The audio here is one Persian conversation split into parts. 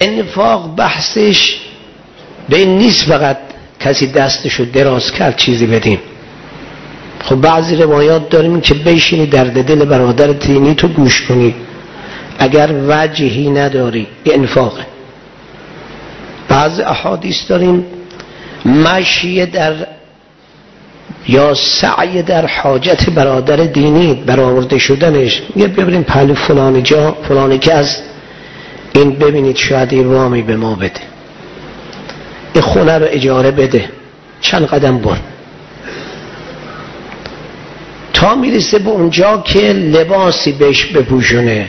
انفاق بحثش به این نیست فقط کسی دستشو دراز کرد چیزی بدیم. خب بعضی روایات داریم که بشینی درد دل برادر دینی تو گوش کنی، اگر وجهی نداری انفاقه. بعضی احادیث داریم مشی در یا سعی در حاجت برادر دینی برآورده شدنش، یه ببینیم پهلو فلان جا فلانی که از این ببینید شاید این وامی به ما بده، این خونه رو اجاره بده، چند قدم بر تا میرسه به اونجا که لباسی بهش بپوشونه.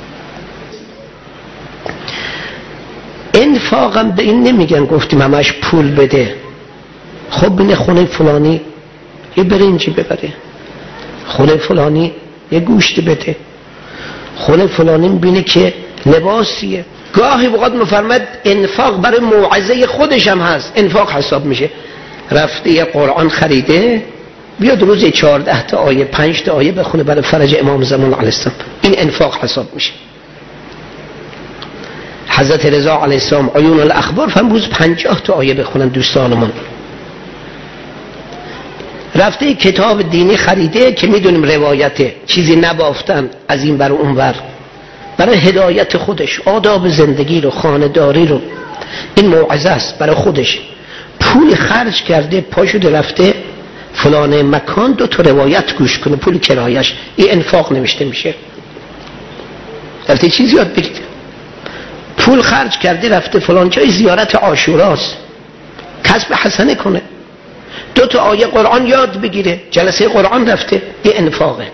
انفاقم به این نمیگن گفتیم همش پول بده. خب بینه خونه فلانی یه برنجی ببره، خونه فلانی یه گوشت بده، خونه فلانی بینه که لباسیه. گاهی وقت مفرمد انفاق برای موعظه خودش هم هست، انفاق حساب میشه. رفته یه قرآن خریده بیاد روز 14 تا آیه 5 تا آیه بخونه برای فرج امام زمان علیه السلام، این انفاق حساب میشه. حضرت رضا علیه السلام عیون الاخبار فهم روز 50 تا آیه بخونن دوستانمون. رفته کتاب دینی خریده که میدونیم روایته، چیزی نبافتن از این بر اون بر، برای هدایت خودش، آداب زندگی رو، خانه‌داری رو، این موعظه است برای خودش. پول خرج کرده پا شده رفته فلان مکان 2 تا روایت گوش کنه، پول کرایش، این انفاق نوشته میشه. رفته چیزی یاد بگیره. پول خرج کرده رفته فلان جای زیارت عاشوراست، کسب حسنه کنه، 2 تا آیه قرآن یاد بگیره، جلسه قرآن رفته، این انفاقه.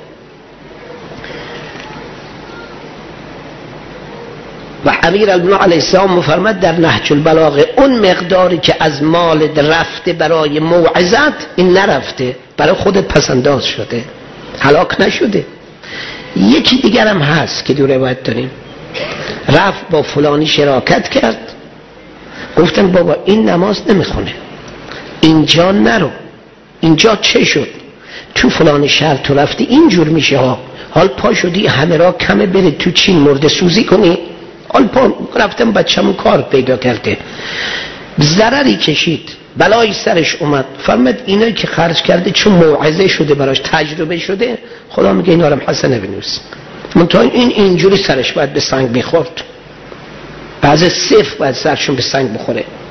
و امیرالمومنین علیه السلام مفرماد در نهج البلاغه اون مقداری که از مال رفته برای موعظت، این نرفته برای خودت پسنداز شده، هلاک نشده. یکی دیگر هم هست که دو روایت داریم، رفت با فلانی شراکت کرد، گفتن بابا این نماز نمیخونه، اینجا نرو، اینجا چه شد، تو فلان شهر تو رفتی اینجور میشه ها، حال پا شدی همه را کمه بره تو چین مرده سوزی کنی، حال پا رفتم بچه‌مون کار پیدا کرده، ضرری کشید، بلایی سرش اومد. فرمود اینایی که خرج کرده چون موعظه شده براش، تجربه شده، خدا میگه اینا رو حسنه بنویس. منتها این اینجوری سرش باید به سنگ میخورد، بعضی صفر باید سرشون به سنگ بخوره.